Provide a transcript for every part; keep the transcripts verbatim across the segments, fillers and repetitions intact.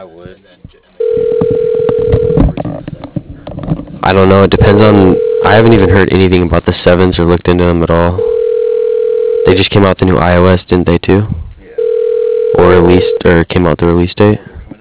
I would. I don't know. It depends on. I haven't even heard anything about the sevens or looked into them at all. They just came out the new iOS, didn't they too? Or released, or came out the release date?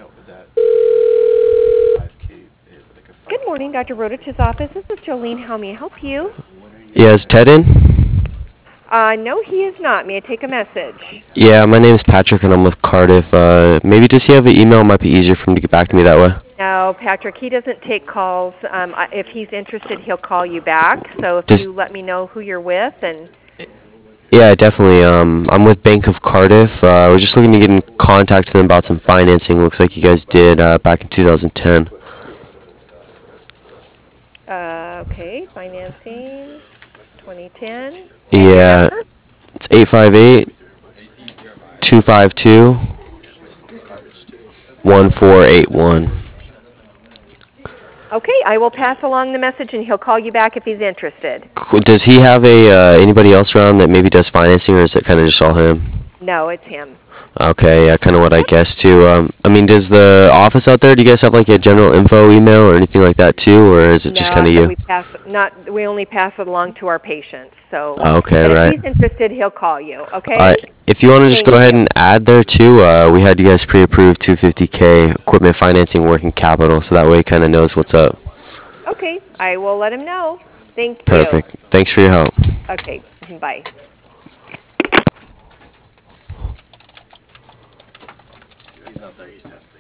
Good morning, Doctor Rodach's office. This is Jolene. How may I help you? Yeah, is Ted in? Uh, no, he is not. May I take a message? Yeah, my name is Patrick and I'm with Cardiff. Uh, maybe does he have an email? It might be easier for him to get back to me that way. No, Patrick, he doesn't take calls. Um, I- if he's interested, he'll call you back. So if Does, you let me know who you're with and... yeah, definitely. Um, I'm with Bank of Cardiff. Uh, we're just looking to get in contact with them about some financing. Looks like you guys did uh, back in two thousand ten. Uh, okay, financing, twenty ten. Yeah, it's eight five eight, two five two, one four eight one. Okay, I will pass along the message and he'll call you back if he's interested. Does he have a uh, anybody else around that maybe does financing, or is it kind of just all him? No, it's him. Okay, yeah, kind of what I guessed too. Um, I mean, does the office out there? Do you guys have like a general info email or anything like that too, or is it just No, kind of no, you? we pass not. We only pass it along to our patients. So, Okay, but right. if he's interested, he'll call you. Okay. All right. If you want to just Thank go ahead you. and add there too, uh, we had you guys pre-approved two hundred fifty K equipment financing working capital, so that way he kind of knows what's up. Okay, I will let him know. Thank you. Perfect. Thanks for your help. Okay, bye. He's not there. He's testing.